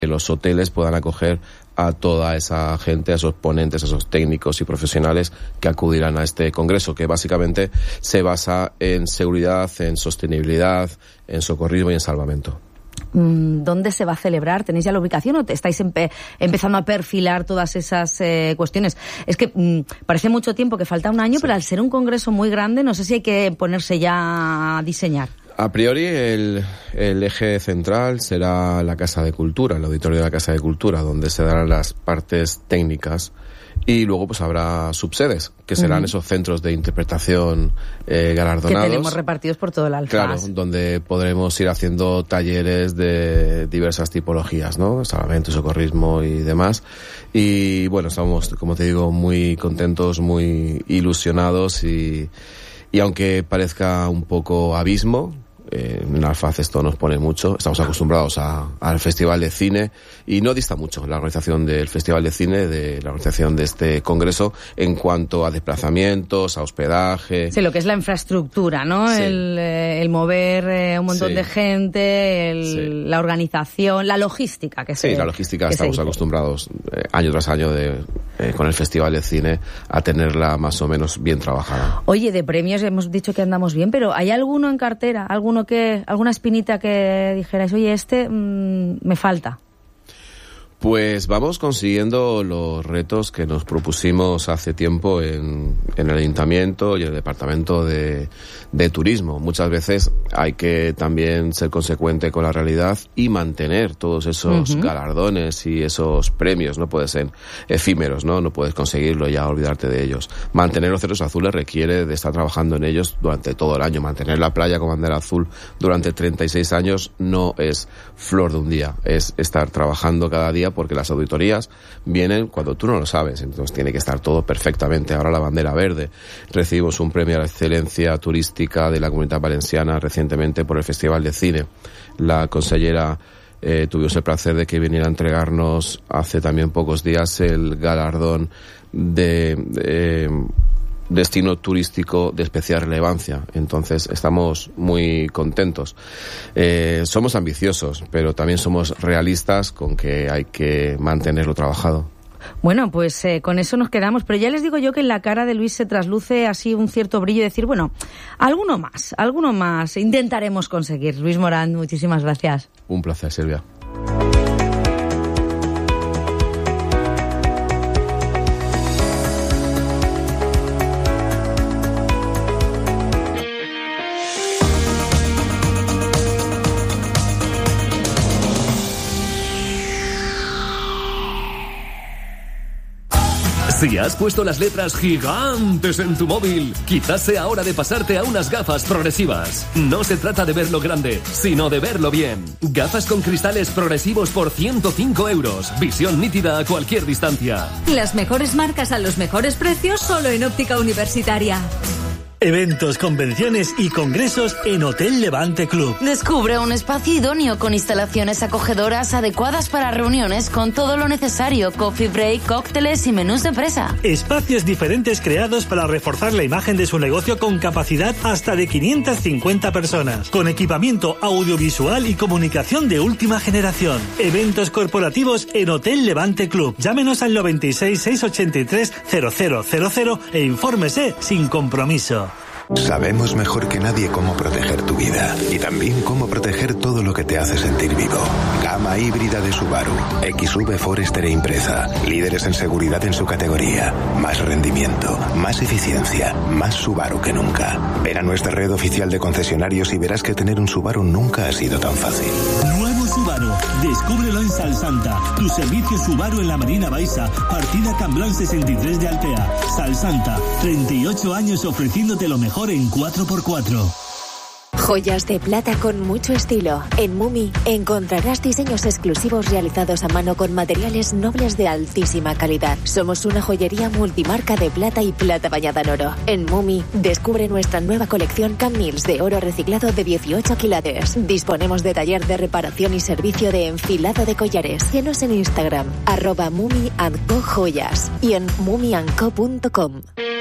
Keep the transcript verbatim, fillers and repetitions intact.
que los hoteles puedan acoger a toda esa gente, a esos ponentes, a esos técnicos y profesionales que acudirán a este congreso, que básicamente se basa en seguridad, en sostenibilidad, en socorrismo y en salvamento. ¿Dónde se va a celebrar? ¿Tenéis ya la ubicación o te estáis empe- empezando a perfilar todas esas eh, cuestiones? Es que mmm, parece mucho tiempo, que falta un año, sí. Pero al ser un congreso muy grande, no sé si hay que ponerse ya a diseñar. A priori, el, el eje central será la Casa de Cultura, el auditorio de la Casa de Cultura, donde se darán las partes técnicas, y luego pues habrá subsedes, que serán uh-huh. esos centros de interpretación eh, galardonados. Que tenemos repartidos por todo el Alfaz. Claro, donde podremos ir haciendo talleres de diversas tipologías, ¿no? Salvamento, socorrismo y demás. Y bueno, estamos, como te digo, muy contentos, muy ilusionados y, y aunque parezca un poco abismo, Eh, en Alfaz esto nos pone mucho. Estamos acostumbrados a, al Festival de Cine y no dista mucho la organización del Festival de Cine de la organización de este congreso en cuanto a desplazamientos, a hospedaje. Sí, lo que es la infraestructura, ¿no? Sí. El, eh, el mover eh, un montón sí. de gente, el, sí. la organización, la logística que se Sí, la logística estamos acostumbrados eh, año tras año de, eh, con el Festival de Cine a tenerla más o menos bien trabajada. Oye, de premios hemos dicho que andamos bien, pero ¿hay alguno en cartera? ¿Alguno que alguna espinita que dijerais, oye, este mmm, me falta? Pues vamos consiguiendo los retos que nos propusimos hace tiempo en, en el Ayuntamiento y el Departamento de, de Turismo. Muchas veces hay que también ser consecuente con la realidad y mantener todos esos uh-huh. galardones y esos premios. No pueden ser efímeros, ¿no? No puedes conseguirlo y ya olvidarte de ellos. Mantener los cerros azules requiere de estar trabajando en ellos durante todo el año. Mantener la playa con bandera azul durante treinta y seis años no es flor de un día. Es estar trabajando cada día, porque las auditorías vienen cuando tú no lo sabes, entonces tiene que estar todo perfectamente. Ahora la bandera verde, recibimos un premio a la excelencia turística de la Comunitat Valenciana recientemente por el Festival de Cine. La consellera eh, tuvimos el placer de que viniera a entregarnos hace también pocos días el galardón de... de destino turístico de especial relevancia. Entonces estamos muy contentos. Eh, somos ambiciosos, pero también somos realistas con que hay que mantenerlo trabajado. Bueno, pues eh, con eso nos quedamos, pero ya les digo yo que en la cara de Luis se trasluce así un cierto brillo y decir, bueno, alguno más, alguno más intentaremos conseguir. Luis Morán, muchísimas gracias. Un placer, Silvia. Si has puesto las letras gigantes en tu móvil, quizás sea hora de pasarte a unas gafas progresivas. No se trata de verlo grande, sino de verlo bien. Gafas con cristales progresivos por ciento cinco euros. Visión nítida a cualquier distancia. Las mejores marcas a los mejores precios solo en Óptica Universitaria. Eventos, convenciones y congresos en Hotel Levante Club. Descubre un espacio idóneo con instalaciones acogedoras adecuadas para reuniones con todo lo necesario, coffee break, cócteles y menús de empresa. Espacios diferentes creados para reforzar la imagen de su negocio con capacidad hasta de quinientas cincuenta personas, con equipamiento audiovisual y comunicación de última generación. Eventos corporativos en Hotel Levante Club. Llámenos al noventa y seis, seiscientos ochenta y tres, cero cero cero cero e infórmese sin compromiso. Sabemos mejor que nadie cómo proteger tu vida y también cómo proteger todo lo que te hace sentir vivo. Gama híbrida de Subaru, X V Forester e Impreza, líderes en seguridad en su categoría. Más rendimiento, más eficiencia, más Subaru que nunca. Ven a nuestra red oficial de concesionarios y verás que tener un Subaru nunca ha sido tan fácil. Nuevo Subaru, descúbrelo en Salsanta, tu servicio Subaru en la Marina Baixa, partida Camblán sesenta y tres de Altea. Salsanta, treinta y ocho años ofreciéndote lo mejor en cuatro por cuatro. Joyas de plata con mucho estilo. En Mumi encontrarás diseños exclusivos realizados a mano con materiales nobles de altísima calidad. Somos una joyería multimarca de plata y plata bañada en oro. En Mumi descubre nuestra nueva colección Camils de oro reciclado de dieciocho quilates. Disponemos de taller de reparación y servicio de enfilado de collares. Síguenos en Instagram, arroba Mumi and Co Joyas y en mumi and co punto com.